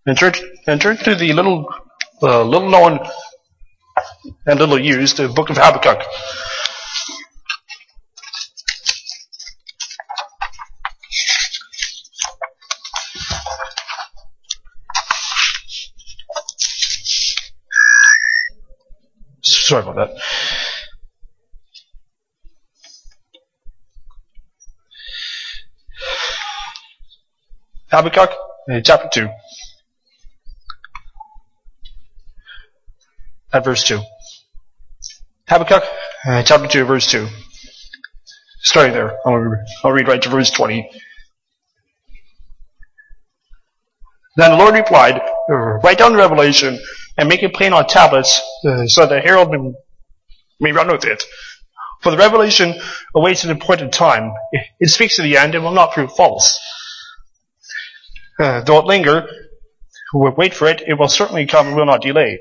And turn to the little known and little used book of Habakkuk. Sorry about that. Habakkuk, chapter 2. At verse 2. Habakkuk, chapter 2, verse 2. Starting there, I'll read right to verse 20. Then the Lord replied, write down the revelation and make it plain on tablets so that the herald may run with it. For the revelation awaits an appointed time. It speaks to the end and will not prove false. Though it linger, wait for it, it will certainly come and will not delay.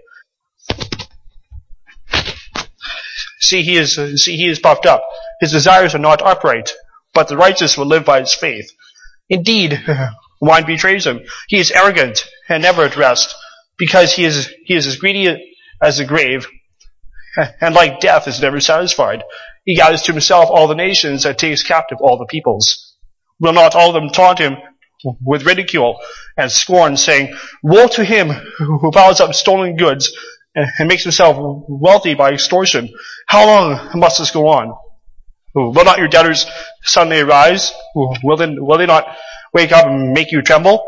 See, he is puffed up. His desires are not upright, but the righteous will live by his faith. Indeed, wine betrays him. He is arrogant and never at rest, because he is as greedy as the grave, and like death is never satisfied. He gathers to himself all the nations and takes captive all the peoples. Will not all of them taunt him with ridicule and scorn, saying, woe to him who piles up stolen goods and makes himself wealthy by extortion. How long must this go on? Will not your debtors suddenly arise? Will they not wake up and make you tremble?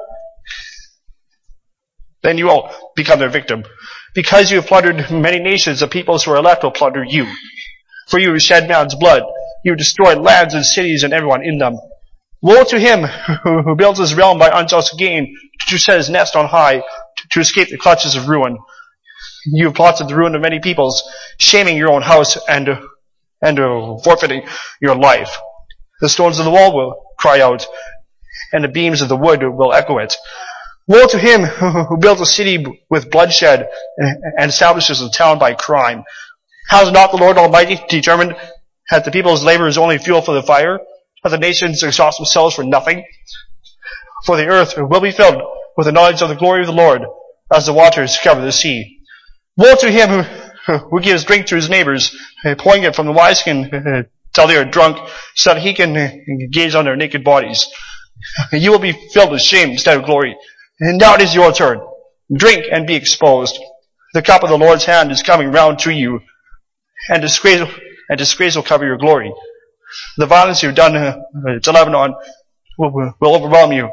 Then you will become their victim. Because you have plundered many nations, the peoples who are left will plunder you. For you have shed man's blood. You have destroyed lands and cities and everyone in them. Woe to him who builds his realm by unjust gain, to set his nest on high, to escape the clutches of ruin. You have plotted the ruin of many peoples, shaming your own house and forfeiting your life. The stones of the wall will cry out, and the beams of the wood will echo it. Woe to him who builds a city with bloodshed and establishes a town by crime. Has not the Lord Almighty determined that the people's labor is only fuel for the fire, that the nations exhaust themselves for nothing? For the earth will be filled with the knowledge of the glory of the Lord, as the waters cover the sea. Woe to him who gives drink to his neighbors, pouring it from the wineskin till they are drunk, so that he can gaze on their naked bodies. You will be filled with shame instead of glory. And now it is your turn. Drink and be exposed. The cup of the Lord's hand is coming round to you, and disgrace will cover your glory. The violence you have done to Lebanon will overwhelm you,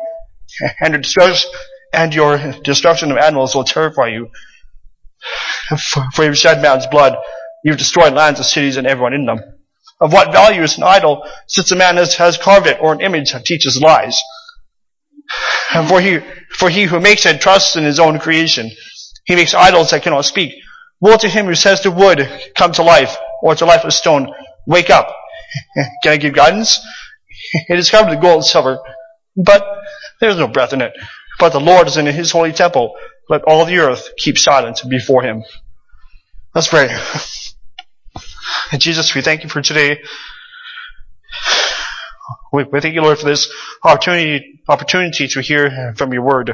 and your destruction of animals will terrify you. For you have shed man's blood, you have destroyed lands and cities and everyone in them. Of what value is an idol, since a man has carved it, or an image that teaches lies? And for he who makes it trusts in his own creation. He makes idols that cannot speak. Woe to him who says to wood, come to life, or to lifeless stone, wake up. Can I give guidance? It is covered with gold and silver, but there is no breath in it. But the Lord is in his holy temple. Let all the earth keep silent before him. Let's pray. Jesus, we thank you for today. We thank you, Lord, for this opportunity to hear from your word.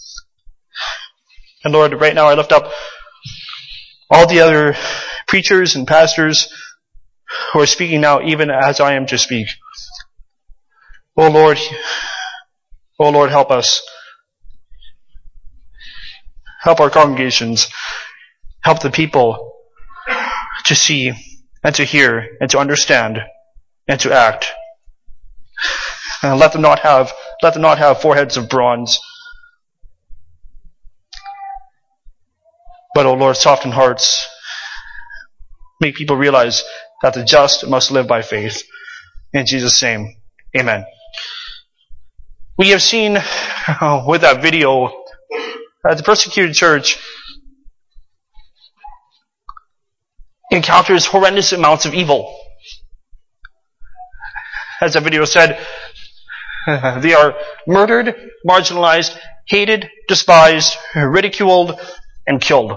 And Lord, right now I lift up all the other preachers and pastors who are speaking now, even as I am to speak. Oh Lord, help us. Help our congregations. Help the people to see and to hear and to understand and to act. And let them not have foreheads of bronze. But, O Lord, soften hearts. Make people realize that the just must live by faith. In Jesus' name, amen. We have seen with that video that the persecuted church encounters horrendous amounts of evil. As the video said, they are murdered, marginalized, hated, despised, ridiculed, and killed.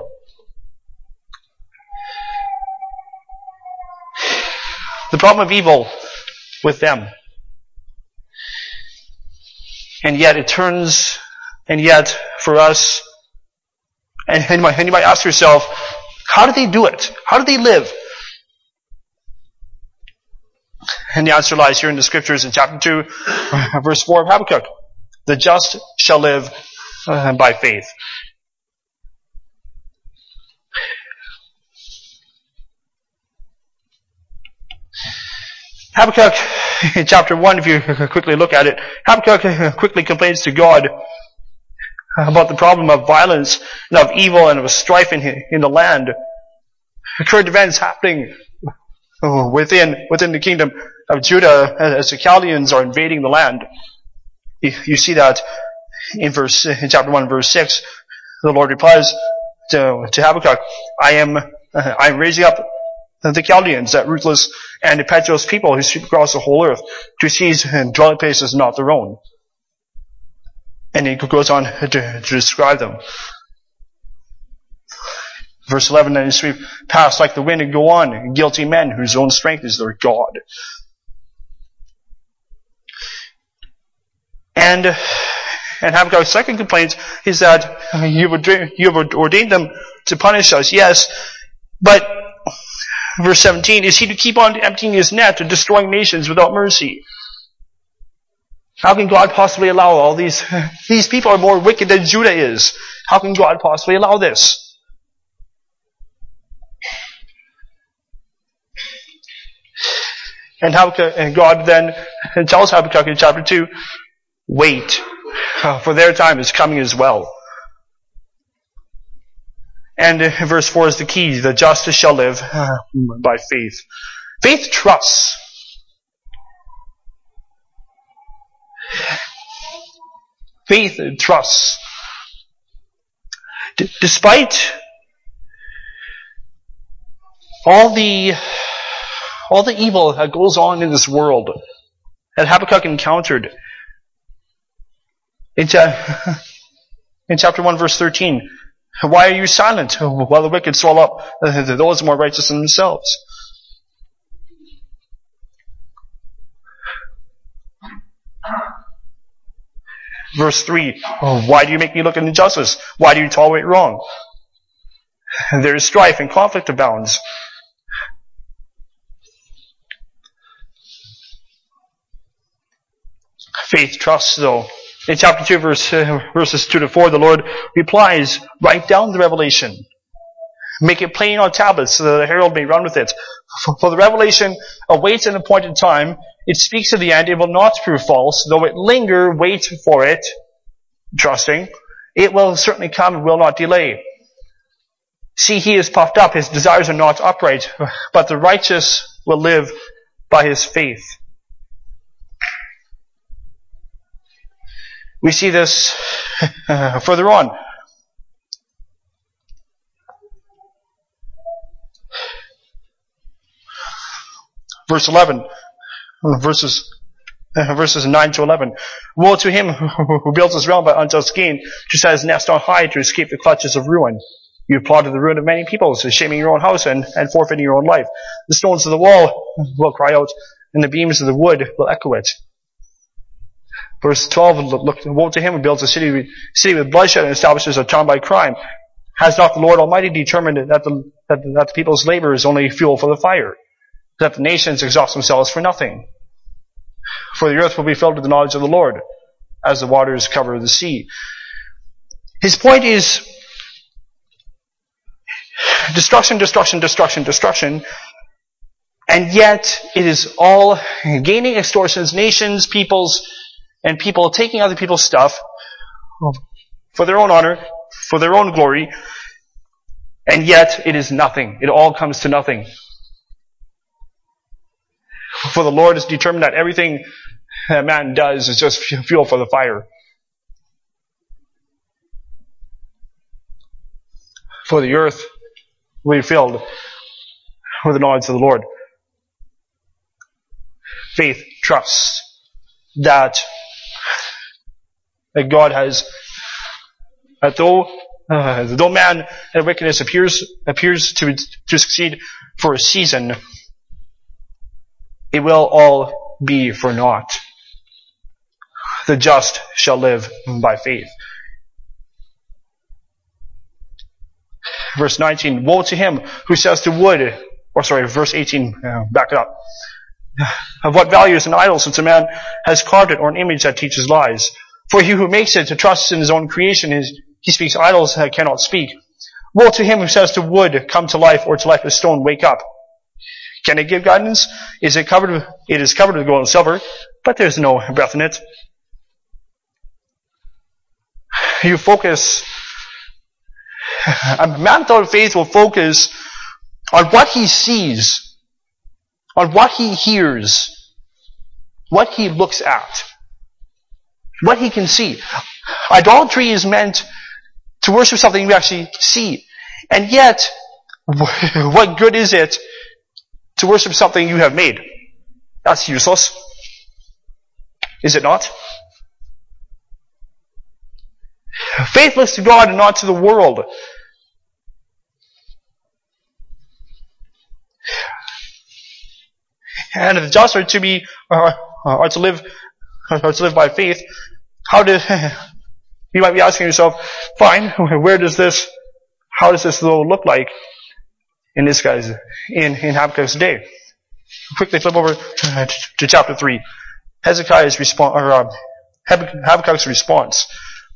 The problem of evil with them. And yet it turns And yet, for us, and you might ask yourself, how did they do it? How did they live? And the answer lies here in the scriptures in chapter 2, verse 4 of Habakkuk. The just shall live by faith. Habakkuk, in chapter 1, if you quickly look at it, Habakkuk quickly complains to God about the problem of violence and of evil and of strife in the land. Current events happening within the kingdom of Judah as the Chaldeans are invading the land. You see that in chapter 1, verse 6. The Lord replies to Habakkuk, I am raising up the Chaldeans, that ruthless and impetuous people who sweep across the whole earth to seize dwelling places not their own. And he goes on to describe them. Verse 11, and they sweep past like the wind and go on, guilty men whose own strength is their God. And Habakkuk's second complaint is that you have ordained them to punish us, yes, but verse 17, is he to keep on emptying his net and destroying nations without mercy? How can God possibly allow all these people are more wicked than Judah is. How can God possibly allow this? And God then tells Habakkuk in chapter 2, wait, for their time is coming as well. And verse 4 is the key. The just shall live by faith. Faith trusts. Faith trusts. Despite all the evil that goes on in this world that Habakkuk encountered, in chapter 1, verse 13, why are you silent while the wicked swell up those more righteous than themselves? Verse 3, why do you make me look at injustice? Why do you tolerate wrong? There is strife and conflict abounds. Faith trusts, though. In chapter 2, verses 2 to 4, the Lord replies, write down the revelation. Make it plain on tablets so that the herald may run with it. For the revelation awaits an appointed time. It speaks of the end. It will not prove false. Though it linger, wait for it, trusting. It will certainly come and will not delay. See, he is puffed up. His desires are not upright. But the righteous will live by his faith. We see this further on. Verse 11, verses 9 to 11. Woe to him who builds his realm by unjust gain, to set his nest on high to escape the clutches of ruin. You have plotted the ruin of many peoples, shaming your own house and forfeiting your own life. The stones of the wall will cry out, and the beams of the wood will echo it. Verse 12, look, woe to him who builds a city with bloodshed and establishes a town by crime. Has not the Lord Almighty determined that the people's labor is only fuel for the fire? That the nations exhaust themselves for nothing? For the earth will be filled with the knowledge of the Lord, as the waters cover the sea. His point is destruction, destruction, destruction, destruction, and yet it is all gaining extortions, nations, peoples, and people taking other people's stuff for their own honor, for their own glory, and yet it is nothing. It all comes to nothing. For the Lord is determined that everything that man does is just fuel for the fire. For the earth will be filled with the knowledge of the Lord. Faith trusts that God has, that though man and wickedness appears to succeed for a season, it will all be for naught. The just shall live by faith. Verse 19, woe to him who says to wood, verse 18, back it up. Of what value is an idol since a man has carved it, or an image that teaches lies? For he who makes it trusts in his own creation. He speaks idols that cannot speak. Woe to him who says to wood, come to life, or to life a stone, wake up. Can it give guidance? It is covered with gold and silver, but there's no breath in it. You focus. A man without faith will focus on what he sees, on what he hears, what he looks at, what he can see. Idolatry is meant to worship something we actually see. And yet, what good is it to worship something you have made? That's useless. Is it not? Faith looks to God and not to the world. And if the just are to live by faith, you might be asking yourself, fine, how does this though look like in Habakkuk's day? Quickly flip over to chapter 3. Habakkuk's response.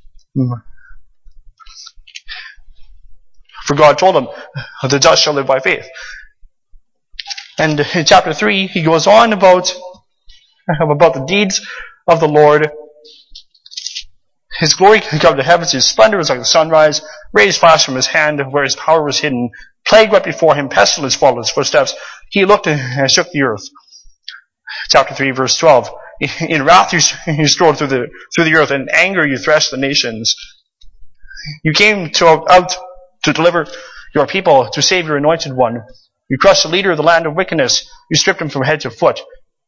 For God told him, the just shall live by faith. And in chapter 3, he goes on about the deeds of the Lord. His glory covered the heavens, his splendor was like the sunrise, rays flashed from his hand where his power was hidden. Plague went before him, pestilence followed his footsteps. He looked and shook the earth. Chapter 3, verse 12. In wrath you strode through the earth, and in anger you threshed the nations. You came out to deliver your people, to save your anointed one. You crushed the leader of the land of wickedness. You stripped him from head to foot.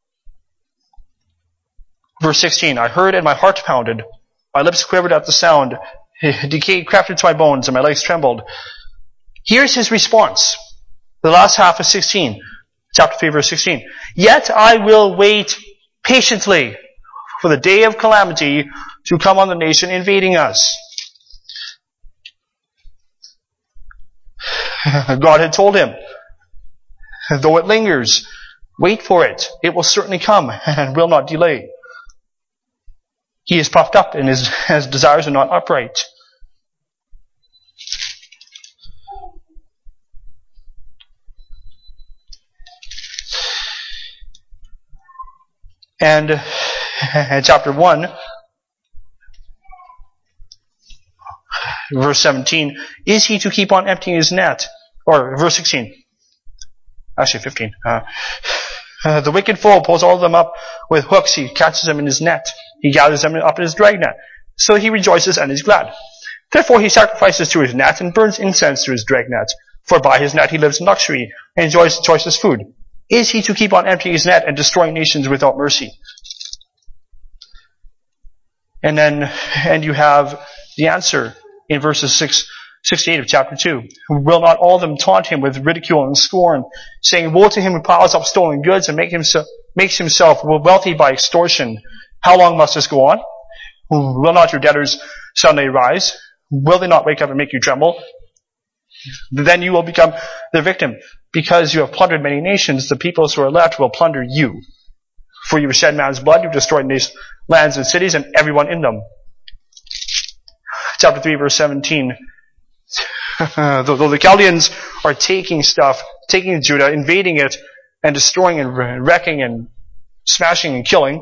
Verse 16, I heard and my heart pounded. My lips quivered at the sound. Decay crept into my bones and my legs trembled. Here's his response. The last half of 16. Chapter 3, verse 16. Yet I will wait patiently for the day of calamity to come on the nation invading us. God had told him, though it lingers, wait for it. It will certainly come and will not delay. He is puffed up and his desires are not upright. And chapter 1, verse 17, is he to keep on emptying his net? Or verse 16. Actually 15. The wicked foe pulls all of them up with hooks. He catches them in his net. He gathers them up in his dragnet. So he rejoices and is glad. Therefore he sacrifices to his net and burns incense to his dragnet. For by his net he lives in luxury and enjoys the choicest food. Is he to keep on emptying his net and destroying nations without mercy? And you have the answer in verses 6 to 8 of chapter 2. Will not all of them taunt him with ridicule and scorn, saying, woe to him who piles up stolen goods and makes himself wealthy by extortion. How long must this go on? Will not your debtors suddenly rise? Will they not wake up and make you tremble? Then you will become their victim. Because you have plundered many nations, the peoples who are left will plunder you. For you have shed man's blood, you have destroyed lands and cities and everyone in them. Chapter 3, verse 17. Though the Chaldeans are taking Judah, invading it, and destroying and wrecking and smashing and killing,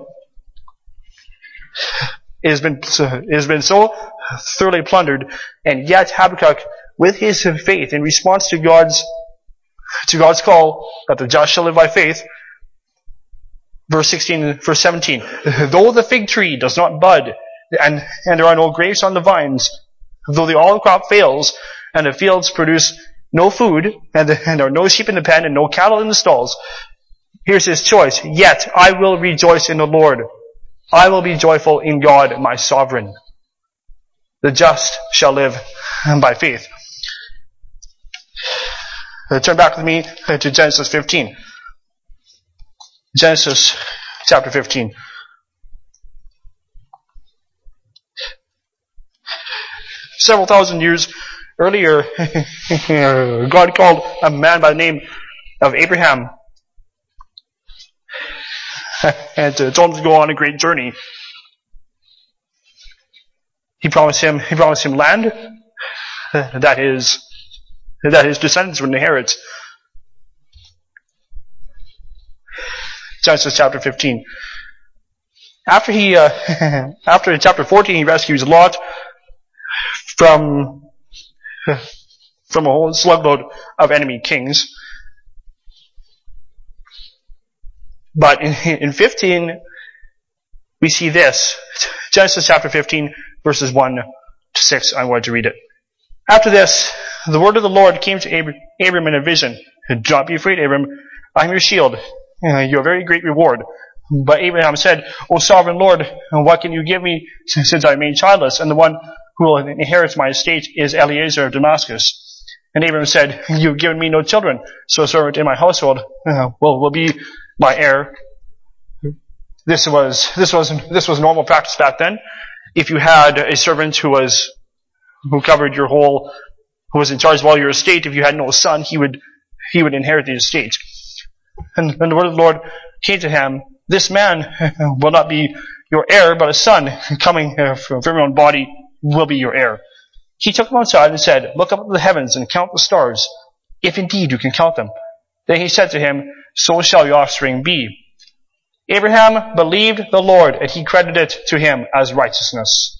it has been so thoroughly plundered, and yet Habakkuk, with his faith in response to God's call that the just shall live by faith, verse 16, verse 17, though the fig tree does not bud, and there are no grapes on the vines, though the olive crop fails, and the fields produce no food, and there are no sheep in the pen, and no cattle in the stalls, here's his choice. Yet I will rejoice in the Lord. I will be joyful in God, my sovereign. The just shall live by faith. Turn back with me to Genesis 15. Genesis chapter 15. Several thousand years Earlier, God called a man by the name of Abraham and told him to go on a great journey. He promised him land that his descendants would inherit. Genesis chapter 15. After chapter 14, he rescues Lot from a whole slugload of enemy kings. But in 15, we see this. Genesis chapter 15, verses 1 to 6. I'm going to read it. After this, the word of the Lord came to Abram in a vision. Do not be afraid, Abram. I am your shield. Your very great reward. But Abraham said, O sovereign Lord, what can you give me since I remain childless? And the one who will inherit my estate is Eliezer of Damascus. And Abraham said, You have given me no children, so a servant in my household will be my heir. This was normal practice back then. If you had a servant who covered your whole, who was in charge of all your estate, if you had no son, he would inherit the estate. And the word of the Lord came to him, This man will not be your heir, but a son coming from your own body will be your heir. He took him outside and said, Look up at the heavens and count the stars, if indeed you can count them. Then he said to him, So shall your offspring be. Abraham believed the Lord, and he credited it to him as righteousness.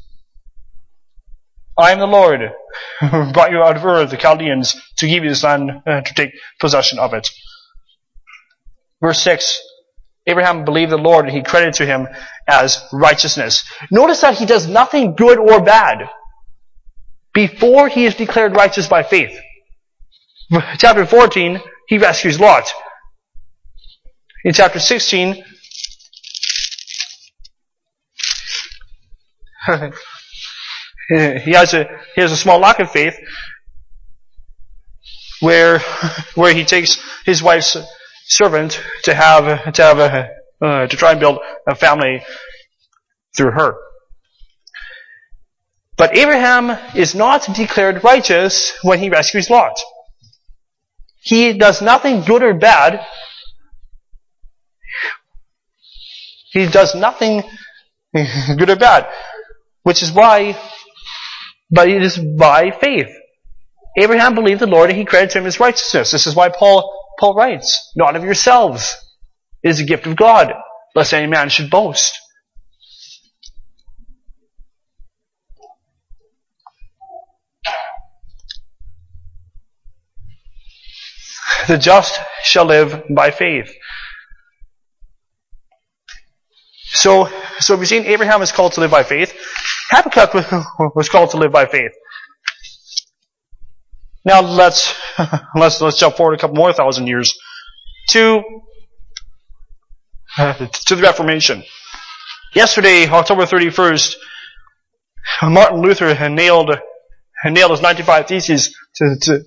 I am the Lord, who brought you out of Ur of the Chaldeans to give you this land to take possession of it. Verse 6, Abraham believed the Lord, and he credited to him as righteousness. Notice that he does nothing good or bad before he is declared righteous by faith. Chapter 14, he rescues Lot. In chapter 16, he has a small lack of faith where he takes his wife's servant to try and build a family through her. But Abraham is not declared righteous when he rescues Lot. He does nothing good or bad. He does nothing good or bad, which is why, but it is by faith. Abraham believed the Lord and he credited him as righteousness. This is why Paul writes, Not of yourselves. It is a gift of God, lest any man should boast. The just shall live by faith. So we've seen Abraham is called to live by faith. Habakkuk was called to live by faith. Now let's jump forward a couple more 1,000 years to the Reformation. Yesterday, October 31st, Martin Luther had nailed his 95 Theses to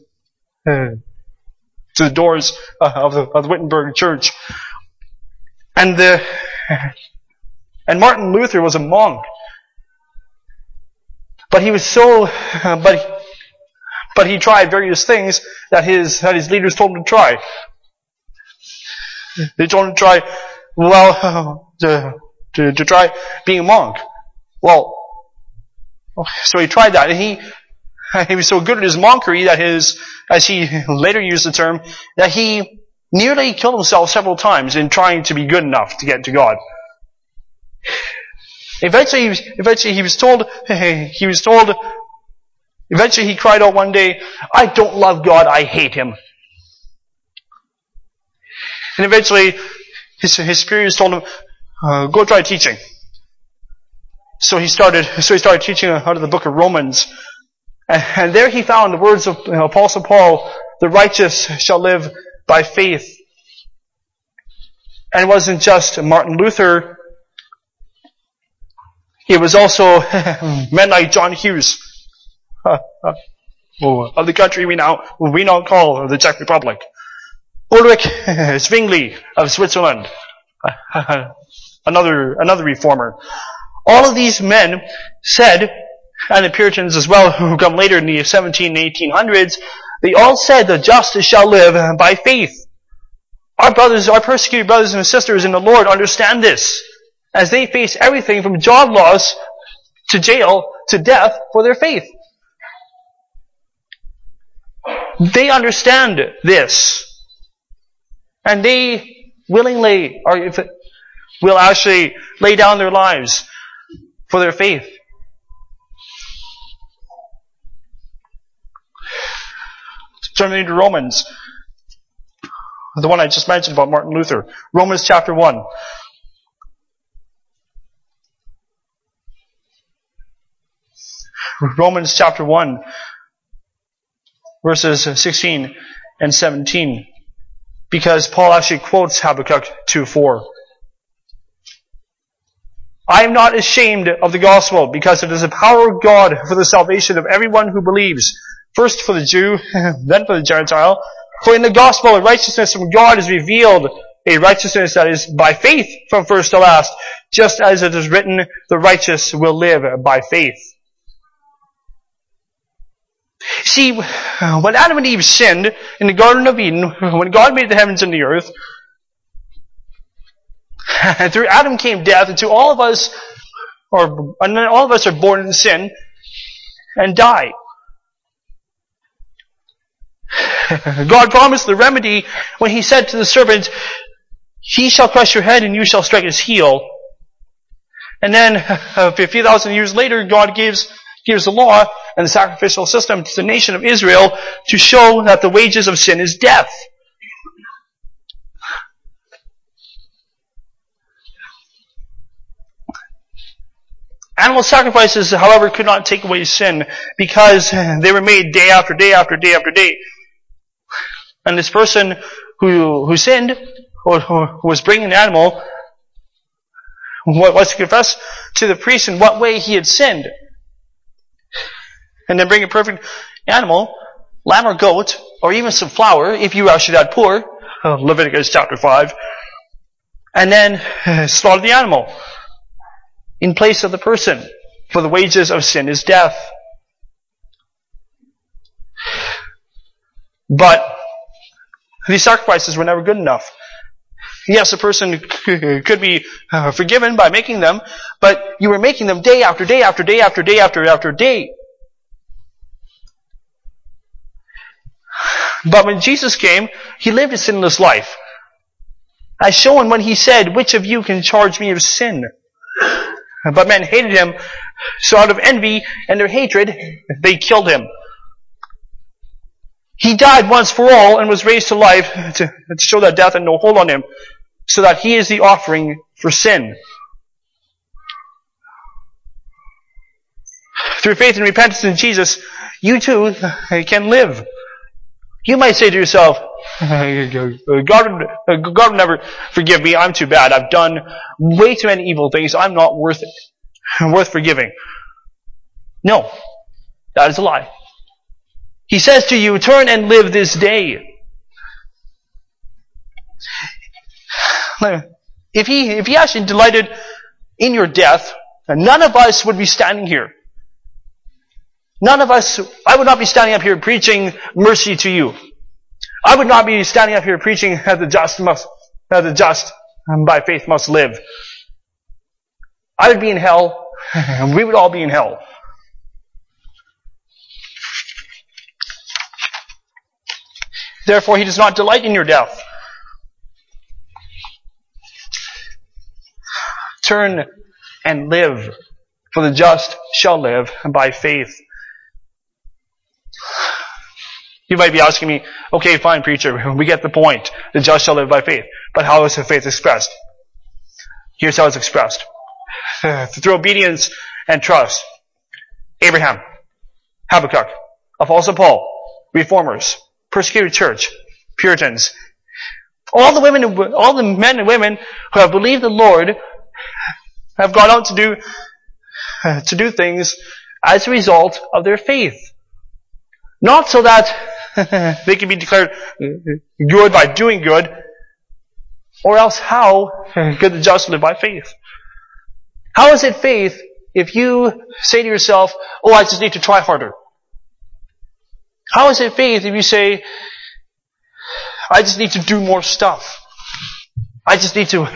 the doors of the Wittenberg Church, and Martin Luther was a monk, but he was but he tried various things that his leaders told him to try. They told him to try, to try being a monk. Well, so he tried that, and he was so good at his monkery that as he later used the term, that he nearly killed himself several times in trying to be good enough to get to God. Eventually he cried out one day, I don't love God, I hate Him. And eventually his superiors told him, go try teaching. So he started teaching out of the book of Romans. And there he found the words of Apostle Paul, the righteous shall live by faith. And it wasn't just Martin Luther. It was also men like John Hughes of the country we now call the Czech Republic. Ulrich Zwingli of Switzerland, another reformer. All of these men said and the Puritans as well, who come later in the 17 and 1800s, they all said the just shall live by faith. Our persecuted brothers and sisters in the Lord understand this, as they face everything from job loss to jail to death for their faith. They understand this, and they willingly will actually lay down their lives for their faith. Turning to Romans, the one I just mentioned about Martin Luther. Romans chapter 1. Romans chapter 1, verses 16 and 17. Because Paul actually quotes Habakkuk 2:4. I am not ashamed of the gospel, because it is the power of God for the salvation of everyone who believes. First for the Jew, then for the Gentile. For in the gospel, a righteousness from God is revealed, a righteousness that is by faith from first to last, just as it is written, the righteous will live by faith. See, when Adam and Eve sinned in the Garden of Eden, when God made the heavens and the earth, and through Adam came death, and to all of us, and then all of us are born in sin and die. God promised the remedy when He said to the serpent, He shall crush your head and you shall strike his heel. And then, a few thousand years later, God gives the law and the sacrificial system to the nation of Israel to show that the wages of sin is death. Animal sacrifices, however, could not take away sin because they were made day after day after day after day. And this person who sinned, or who was bringing an animal, was to confess to the priest in what way he had sinned. And then bring a perfect animal, lamb or goat, or even some flour, if you actually that poor, Leviticus chapter 5, and then slaughter the animal in place of the person, for the wages of sin is death. But these sacrifices were never good enough. Yes, a person could be forgiven by making them, but you were making them day after day after day after day after day. But when Jesus came, He lived a sinless life, as shown when He said, which of you can charge me of sin? But men hated Him, so out of envy and their hatred, they killed Him. He died once for all and was raised to life to show that death had no hold on Him, so that He is the offering for sin. Through faith and repentance in Jesus, you too can live. You might say to yourself, God will never forgive me. I'm too bad. I've done way too many evil things. I'm not worth it. I'm worth forgiving. No, that is a lie. He says to you, turn and live this day. If he actually delighted in your death, none of us would be standing here. None of us, I would not be standing up here preaching mercy to you. I would not be standing up here preaching that the just by faith must live. I would be in hell, and we would all be in hell. Therefore, He does not delight in your death. Turn and live, for the just shall live by faith. You might be asking me, okay, fine, preacher, we get the point. The just shall live by faith. But how is the faith expressed? Here's how it's expressed. Through obedience and trust. Abraham, Habakkuk, Apostle Paul, Reformers, persecuted church, Puritans. All the men and women who have believed the Lord have gone out to do things as a result of their faith. Not so that they can be declared good by doing good, or else how could the just live by faith? How is it faith if you say to yourself, oh, I just need to try harder. How is it faith if you say, I just need to do more stuff? I just need to.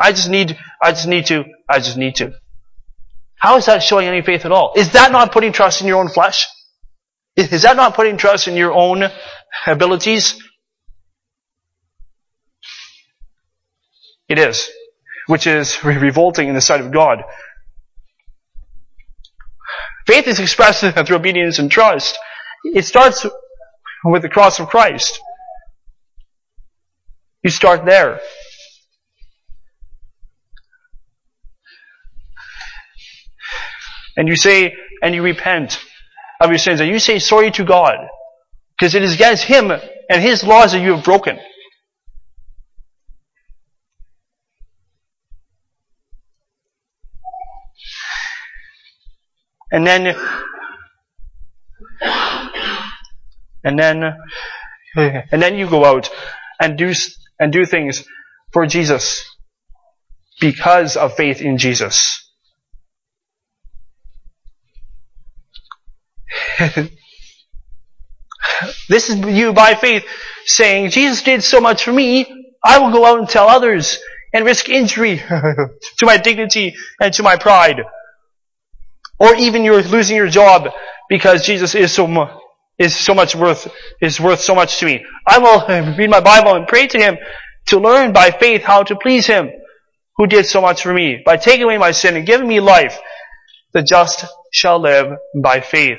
How is that showing any faith at all? Is that not putting trust in your own flesh? Is that not putting trust in your own abilities? It is, which is revolting in the sight of God. Faith is expressed through obedience and trust. It starts with the cross of Christ. You start there. And you say, and you repent of your sins, and you say sorry to God, because it is against Him and His laws that you have broken. And then you go out and do things for Jesus because of faith in Jesus. This is you by faith saying, Jesus did so much for me, I will go out and tell others and risk injury to my dignity and to my pride. Or even you're losing your job because Jesus is worth so much to me. I will read my Bible and pray to Him to learn by faith how to please Him who did so much for me. By taking away my sin and giving me life, the just shall live by faith.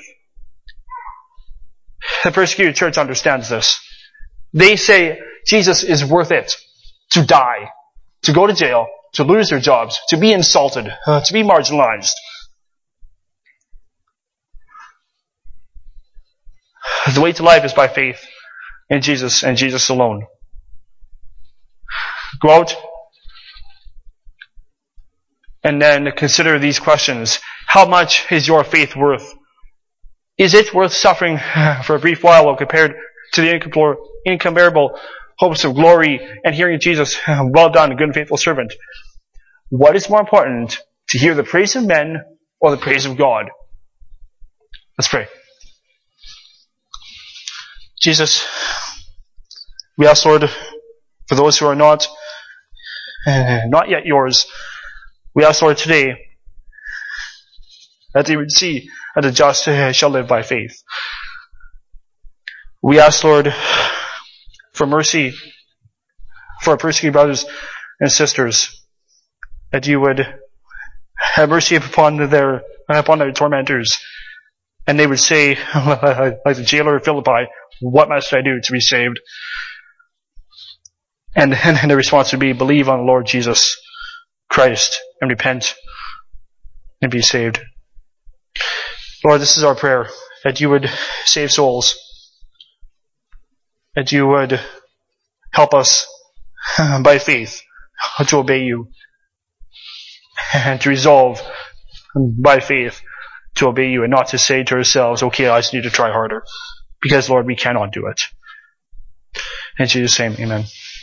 The persecuted church understands this. They say Jesus is worth it to die, to go to jail, to lose their jobs, to be insulted, to be marginalized. The way to life is by faith in Jesus and Jesus alone. Go out and then consider these questions. How much is your faith worth? Is it worth suffering for a brief while compared to the incomparable hopes of glory and hearing Jesus, well done, good and faithful servant? What is more important, to hear the praise of men or the praise of God? Let's pray. Jesus, we ask, Lord, for those who are not yet yours, we ask, Lord, today that they would see that the just shall live by faith. We ask, Lord, for mercy for our persecuted brothers and sisters, that you would have mercy upon their tormentors, and they would say, like the jailer of Philippi, what must I do to be saved? And the response would be, believe on the Lord Jesus Christ and repent and be saved. Lord, this is our prayer, that you would save souls, that you would help us by faith to obey you, and to resolve by faith to obey you, and not to say to ourselves, okay, I just need to try harder, because Lord, we cannot do it. In Jesus' name, amen.